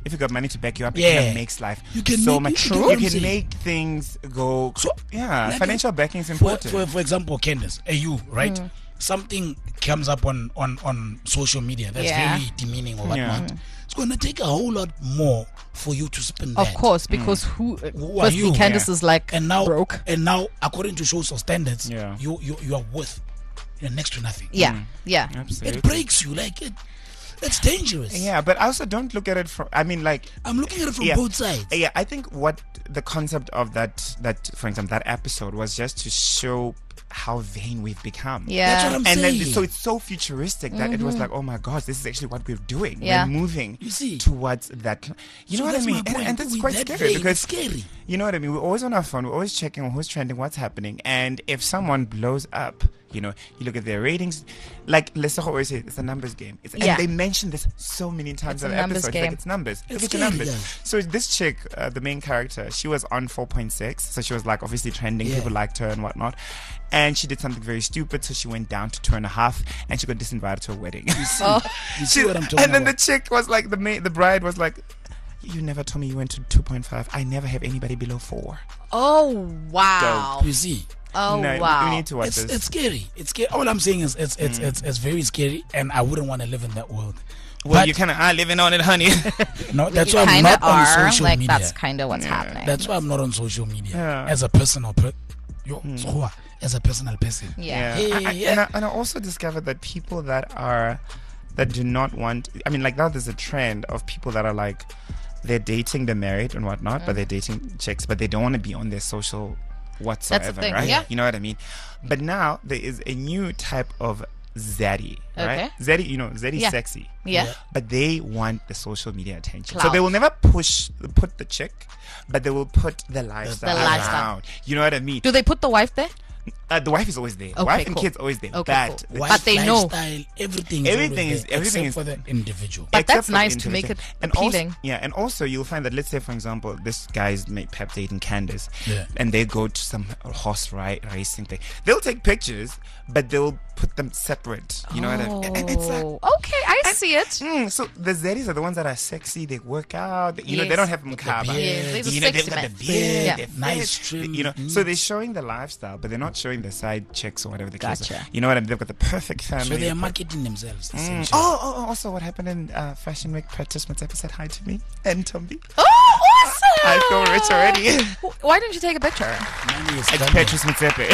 if you got money to back you up, Yeah. it kind of makes life You can so make- much. you- you You, know what I'm can saying? make things go. So, yeah, like, financial backing is For, important. for, for example, Candace, uh, you, right? Mm. Something comes up on, on, on social media that's Yeah. very demeaning or Yeah. whatnot. It's going to take a whole lot more for you to spend Of that. course, because who? Who are Firstly, you? Candace Yeah. is like And now, broke. and now, according to social standards, Yeah. you, you, you are worth you know, next to nothing. Yeah, yeah. Absolutely. It breaks you. Like, it, it's dangerous. Yeah, but I also don't look at it from. I mean, like, I'm looking at it from Yeah. both sides. yeah, I think what the concept of that that for example that episode was just to show how vain we've become. Yeah. That's what I'm And then saying. so it's so futuristic that it was like, oh my gosh, this is actually what we're doing. Mm-hmm. Yeah. We're moving You see? towards that. You So know what I that's mean? my And, point. and that's We quite that scary vain, because it's scary. you know what I mean? We're always on our phone. We're always checking who's trending, what's happening. And if someone blows up, you know, you look at their ratings. Like Lesego always says, it's a numbers game. It's, Yeah. And they mention this so many times It's in a the numbers episode. game. Like it's numbers. It's Look at the scary, numbers. guys. So this chick, uh, the main character, she was on four point six. So she was like obviously trending. Yeah. People liked her and whatnot. And she did something very stupid. So she went down to two and a half, and she got disinvited to a wedding. You see, Oh. you see She- what I'm talking and then about? the chick was like, the ma- the bride was like, you never told me you went to two point five. I never have anybody below four. Oh wow. you see, Oh no, we- wow. we need to watch it's, this. it's scary. It's scary. All I'm saying is it's it's Mm. it's, it's very scary, and I wouldn't want to live in that world. well, but you kind of are living on it, honey. no, that's You why I'm kinda not on are. social Like media. that's kind of what's Yeah. happening. That's why I'm not on social media Yeah. as a personal per- yo, so, as a personal person. yeah. Yeah. Yeah, I- I- yeah. And, I, and I also discovered that people that are that do not want. I mean, like now there's a trend of people that are like they're dating, they're married and whatnot, but they're dating chicks, but they don't want to be on their social whatsoever, thing, right? yeah. You know what I mean? But now there is a new type of zaddy, right? Okay. Zaddy, you know, zaddy Yeah. sexy. Yeah. But they want the social media attention. So Clout. they will never push put the chick, but they will put the lifestyle, The lifestyle. around. You know what I mean? Do they put the wife there? Uh, the wife is always there. Okay, wife and cool. kids always there. Okay, but cool. the Wife, But they know. lifestyle, everything. Everything always is- there, everything except is- for the individual. But Except that's for the nice to make it individual. And appealing. Also, yeah, and also you'll find that, let's say, for example, this guy's made pep dating Candace, Yeah. and they go to some horse ride racing thing. They'll take pictures, but they'll put them separate. You know what I mean? And- and it's like, Oh, okay, I see it. mm, so the Zeddies are the ones that are sexy. They work out. You know, they Yes. don't have mukaba. beard. Yes, there's a You know, sexy they've got the man. beard, Yeah. they're Nice fit, trim, You know, neat. so they're showing the lifestyle, but they're not showing the side chicks or whatever the case. is. Gotcha. You know what I mean? They've got the perfect family. So they are the per- marketing themselves. Mm. essentially. Oh, oh, oh, also what happened in uh, Fashion Week Practice Motsepe said hi to me and Tombi. Oh, awesome! I feel rich already. Why didn't you take a picture? Money is Like coming. Petrus Motsepe.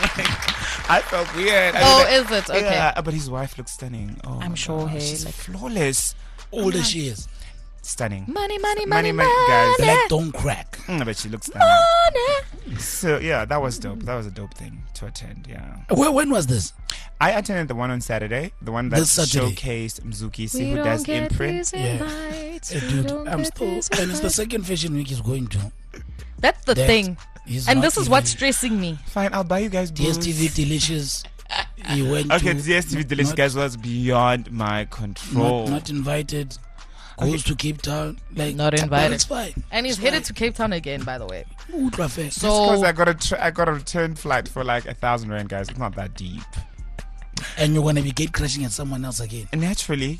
I felt weird. I Oh, mean, like, is it? Okay. Yeah, but his wife looks stunning. Oh, I'm my sure, gosh, hey, she's like- flawless. Older she is. Stunning. Money, money, Money, money, money, money. guys. The leg don't crack. Mm, but she looks stunning. Money. So yeah, that was dope. That was a dope thing to attend. Yeah, Where, when was this? I attended the one on Saturday, the one that This Saturday. showcased Mzuki, We who don't does get imprint. these Yeah. invites. Hey, We dude, don't I'm get still. these And it's the invites. second fashion week he's going to. That's the That thing. is And not this is what's even- stressing me. Fine, I'll buy you guys D S booze. T V Delicious. He went Okay, to. the D S T V Delicious not- guys was beyond my control. Not, not invited. Goes to Cape Town. Like Not but invited. It's fine. And he's It's headed fine. to Cape Town again, by the way. Ultra fast. Just because So I got a tr- I got a return flight for like a thousand rand, guys. It's not that deep. And you're gonna be gate crashing at someone else again. And naturally,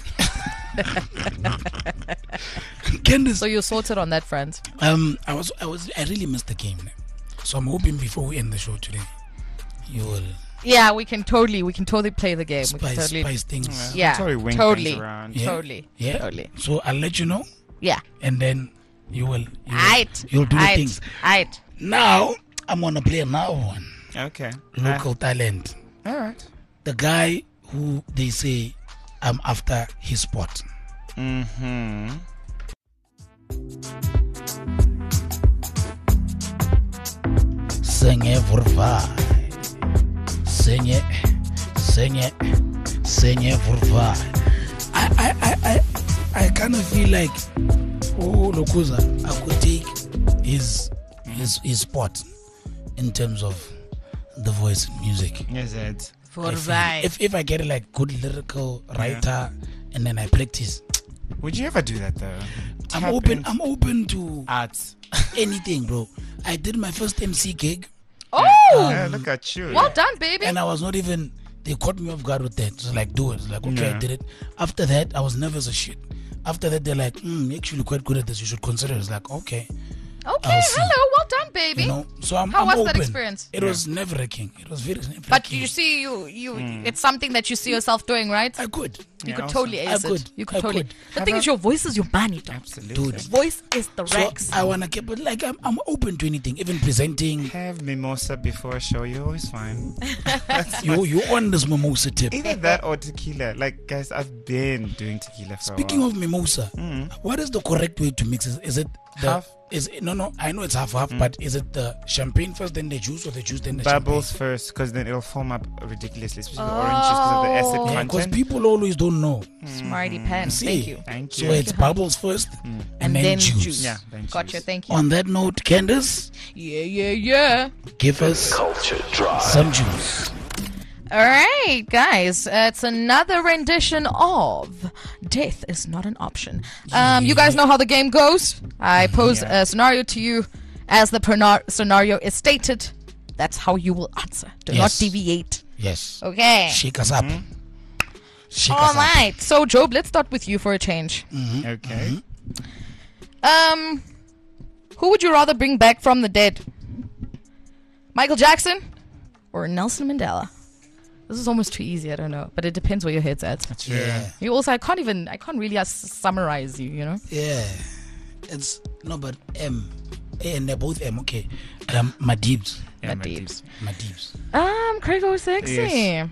Candace, so you're sorted on that front. um, I was, I was, I really missed the game. So I'm hoping before we end the show today, you will Yeah, we can totally, we can totally play the game. We can spice, totally, spice things. yeah, totally wing totally, things around. Yeah. totally, Yeah. totally. So I'll let you know, Yeah. and then you will. You will Aight. You'll do the Aight. things. Aight. Now I'm gonna play another one. Okay. Local talent. Uh, all right. The guy who they say I'm after his spot. Mm-hmm. Senye vurvai. Senye, senye, senye vurvai. I, I, I, I, I kind of feel like, oh, Lokuza, I could take his, his, his spot in terms of the voice and music. Yes, Ed. For I feel- vibe. If if I get like good lyrical writer and then I practice, Would you ever do that though? I'm Tap open. into I'm open to arts. anything, bro. I did my first M C gig, Oh, Yeah, look at you. well done, baby. and I was not even. They caught me off guard with that. So like, do it. It's like, okay, I Yeah. did it. After that, I was nervous as shit. after that, they're like, mm, you're actually quite good at this. You should consider it. It's like, okay. Okay, I'll see. hello, well done, baby. You know, so I'm, How I'm was open. that experience? It was nerve-wracking. It was very nerve-wracking. But you see, you you it's something that you see yourself doing, right? I could. You Yeah, could also. totally I ace could. it. You could I totally. could. The Have thing I- is, your voice is your money, dog. Absolutely. Dude. Voice is the So Rex. I want to keep it like I'm, I'm open to anything, even presenting. Have mimosa before a show. You're always fine. You you on this mimosa tip. Either that or tequila. Like, guys, I've been doing tequila for Speaking a while. of mimosa, what is the correct way to mix it? Is it the Half. Is it, no no? I know it's half half, but is it the champagne first, then the juice, or the juice then the Bubbles first, because then it'll foam up ridiculously, especially the orange juice because of the acid Oh. champagne? Because content. people always don't know. Smarty pants. See? Thank you. Thank So you. it's bubbles first, and, And then, then juice. juice. Yeah, then Gotcha. juice. Thank you. On that note, Candace, Yeah, yeah, yeah. give us some juice. All right, guys. Uh, it's another rendition of Death is Not an Option. Um, you guys know how the game goes. I pose Yeah. a scenario to you. As the pronar- scenario is stated, that's how you will answer. Do not Yes. deviate. Yes. Okay. Shake us up. Shake All us up. right. So, Job, let's start with you for a change. Okay. Um, who would you rather bring back from the dead? Michael Jackson or Nelson Mandela? This is almost too easy. I don't know, but it depends where your head's at. That's true. Yeah. You also, I can't even, I can't really uh, s- summarize you. You know. Yeah. It's no, but M. And they're both M. Okay. Um, Madibs. Yeah, But my deeps. deeps. Madibs. Um, Craig was sexy. Yes.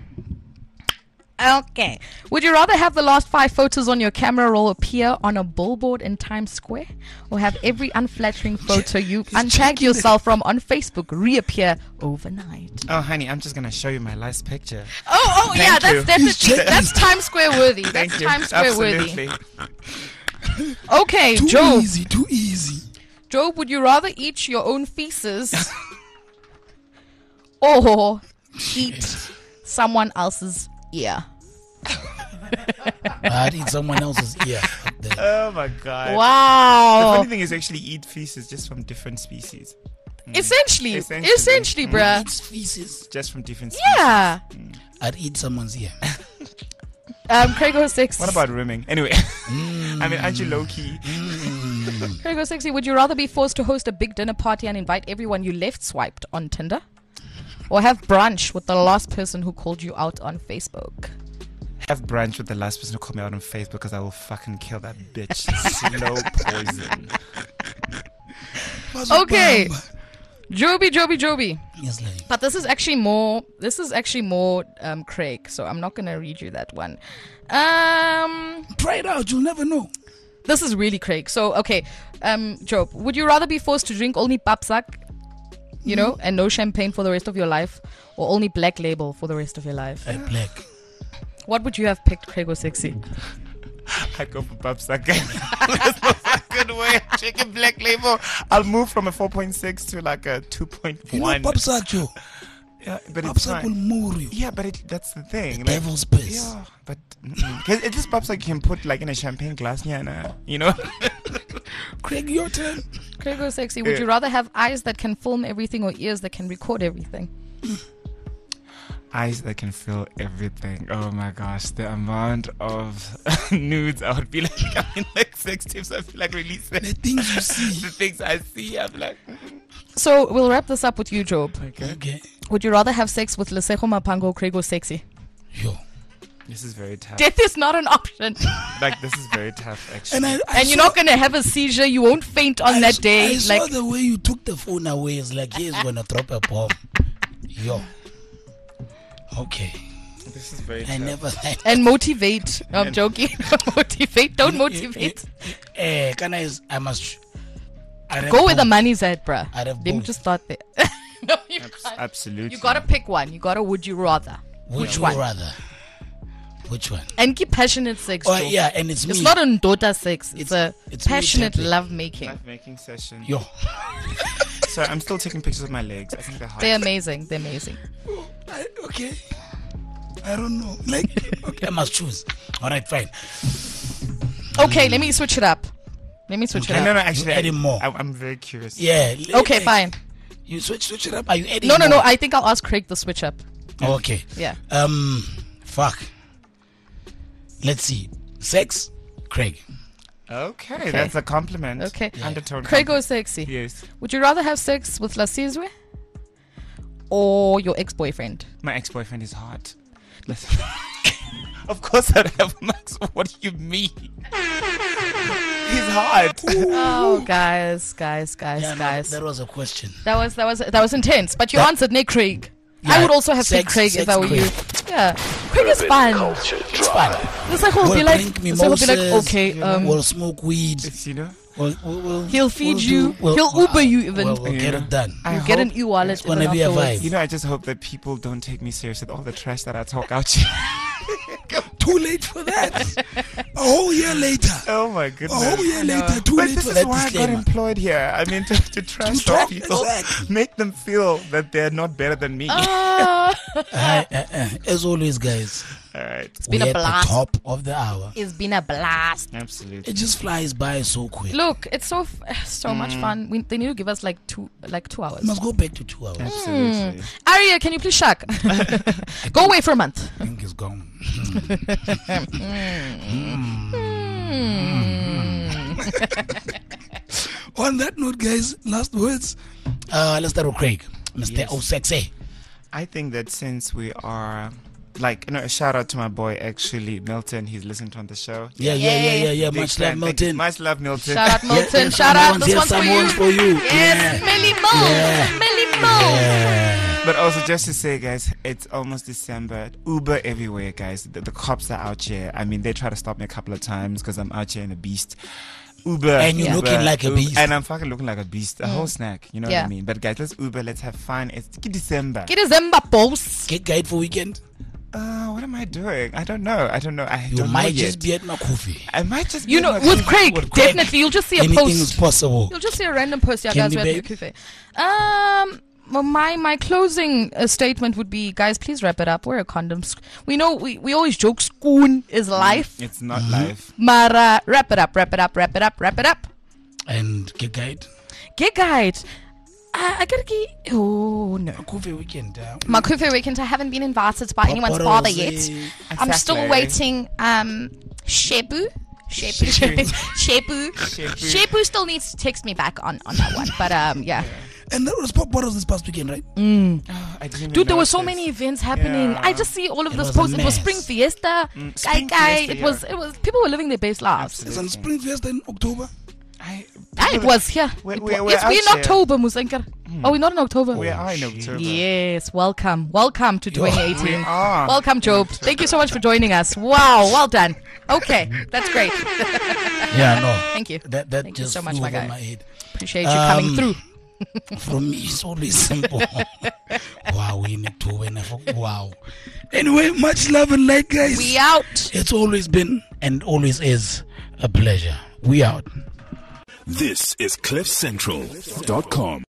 Okay. Would you rather have the last five photos on your camera roll appear on a billboard in Times Square, or have every unflattering photo you untagged yourself from on Facebook reappear overnight? Oh, honey, I'm just gonna show you my last picture. Oh, oh, yeah, Thank that's you. definitely that's Times Square worthy. Thank That's you. Times Square Absolutely. worthy. Okay, Too Job. easy. Too easy. Job, would you rather eat your own feces or eat someone else's ear? I'd eat someone else's ear. up there. Oh my god. The Wow. funny thing is, actually, eat feces just from different species, Essentially, essentially, Essentially. bruh. Eats feces. just from different species. Yeah. I'd eat someone's ear. Um, Craig was sexy. What about rimming? Anyway, I mean, aren't you low key? Craig was sexy? Would you rather be forced to host a big dinner party and invite everyone you left swiped on Tinder, or have brunch with the last person who called you out on Facebook? Have brunch with the last person who called me out on Facebook because I will fucking kill that bitch. Slow poison. Okay. Joby, Joby, Joby. Yes, lady. But this is actually more. This is actually more um, Craig. So I'm not gonna read you that one. Um, Try it out. You'll never know. this is really Craig. So okay, um, Job, would you rather be forced to drink only papsak, you know, and no champagne for the rest of your life, or only Black Label for the rest of your life? Uh, black. What would you have picked, Craig or sexy? I'd go for Babsak. There's no fucking way. Chicken Black Label. I'll move from a four point six to like a two point You know, one. Popsak, Joe. Yeah, but it's Popsak will fine. moor you. Yeah, but it, that's the thing. like- Devil's piss. Yeah, but because it just pops like you can put like in a champagne glass, yeah, nah, you know. Craig, your turn. Craig or sexy? Would Yeah. you rather have eyes that can film everything or ears that can record everything? Eyes that can feel everything. Oh my gosh, the amount of nudes I would be like, I mean, like sex tips. I feel like releasing The things you see. the things I see. I'm like, So we'll wrap this up with you, Job. okay, Okay. Would you rather have sex with Lesego Mapango or Craig or sexy? Yo. this is very tough. Death is not an option. Like this is very tough, actually. And I, I And you're saw- not gonna have a seizure. You won't faint on I that saw- day. I saw Like the way you took the phone away. It's like he's gonna drop a bomb. Yo. Okay. this is very I tough. never. and motivate. I'm And- joking. motivate. Don't motivate. Eh, can I? I must. I'd have Go where the both. money's at, bruh. I'd have Let me both. just start there. no, you Abs- can't. absolutely. You gotta pick one. You gotta. Would you rather? Which, Which one? one? Rather? Which one? And keep passionate sex. Oh Joe. yeah, and it's, It's me. not a daughter sex. It's, It's- a it's me passionate tapping. love making. Life making session. Yo. So I'm still taking pictures of my legs. I think they're hot. They're amazing. They're amazing. I, okay. I don't know. Like, okay, I must choose. All right, fine. Okay, let me switch it up. Let me switch Okay. it no, up. no, actually, You adding I, more. I, I'm very curious. Yeah. Okay, like, fine. You switch, switch it up. Are you adding? No, no, more? no. I think I'll ask Craig the switch up. Okay. Yeah. Um. Fuck. Let's see. Sex, Craig. Okay, Okay. that's a compliment. Okay. Undertone. Craig compliment. Sexy. Yes. Would you rather have sex with Lasizwe or your ex-boyfriend? My ex-boyfriend is hot. Listen. Of course I'd have Max. What do you mean? He's hot. Oh, guys, guys, guys, Yeah, no, guys. that was a question. That was that was that was intense. But you That- answered Nick Craig. Yeah, I would also have sex- picked Craig if sex I were Craig. you. Yeah, Craig is fun. It's fun. This like will We'll be like, drink this will be like, mimosas, okay, um, we'll smoke weed. It's, you know. We'll, we'll, we'll, he'll feed we'll you. do- we'll- He'll we'll- Uber you even. We'll, we'll get Yeah. it done. I you get an hope- e-wallet. It's gonna even be a afterwards. vibe. You know, I just hope that people don't take me serious with all the trash that I talk out here. Too late for that. A whole year later. Oh my A goodness. whole year later. Too But late this for is that why I got disclaimer. employed here. I mean, to, to trash To talk talk, people, exactly. make them feel that they're not better than me. Ah, Hi, uh, uh, as always, guys, All right. we're been a at blast. the top of the hour. it's been a blast. Absolutely. It just flies by so quick. Look, it's so f- so much fun. We, they need to give us like two like two hours. We must go back to two hours. Absolutely. Aria, can you please shuck? Go away for a month. I think it's gone. On that note, guys, last words. Uh, let's start with Craig, Mister Yes. O'Sexy. I think that since we are, like, you know, a shout out to my boy, actually, Milton. He's listening to the show. Yeah, yeah, yeah, yeah, yeah. Big Much fan. love, Thank you. Milton. Much love, Milton. Shout out Milton. Yeah, Shout out. someone's This here, one's for you. someone's for you. Yes, Yeah. Millie Mo. Yeah. Millie Mo. Yeah. But also, just to say, guys, it's almost December. Uber everywhere, guys. The, the cops are out here. I mean, they try to stop me a couple of times because I'm out here in a beast. Uber. And you're Uber, looking like a Uber, beast. And I'm fucking looking like a beast. A whole snack. You know Yeah. what I mean? But guys, let's Uber. Let's have fun. It's December. Get his Emba boss. Get guide for weekend. Uh, what am I doing? I don't know. I don't know. I You don't know might yet. just be at Makufi. I might just. You be know, my with people. Craig, With Craig. definitely you'll just see a Anything post. is possible. You'll just see a random post. Yeah, guys, Candy we're at babe. Makufe. Um, well, my my closing uh, statement would be, guys, please wrap it up. Wear a condom. Sc- We know we, we always joke, schoon is life. It's not Mm-hmm. life. Mara, wrap it up, wrap it up, wrap it up, wrap it up. And get guide. Get guide. Uh, I gotta get. Oh no. Makufi weekend. Uh, Makufe weekend. I haven't been invited by pop anyone's bottles, father eh, yet. I'm still Exactly. waiting. Um, Shebu. Shebu. Shebu. Shebu. Shebu. Shebu still needs to text me back on, on that one. But um, yeah. And there was pop bottles this past weekend, right? Oh, I didn't even Dude, there were so notice. many events happening. Yeah. I just see all of It this was a posts. It was mess. Spring Fiesta. Mm, Guy, Spring guy. Fiesta, It was. yeah. It was. People were living their best lives. It's on Spring Fiesta in October. I, Ah, it was here. We're- It we're- wa- we're yes, we're in out here. October, Musankar. Oh, we're not in October. we are in October. Yes, welcome. Welcome to twenty eighteen. We are. Welcome, Job. Thank you so much for joining us. Wow, well done. Okay, that's great. Yeah, no. Thank you. That that Thank you just so much, flew my over guy. my head. Appreciate you coming Um, through. From me, it's always simple. Wow, we need to win. Wow. Anyway, much love and light, guys. We out. It's always been and always is a pleasure. We out. This is cliff central dot com.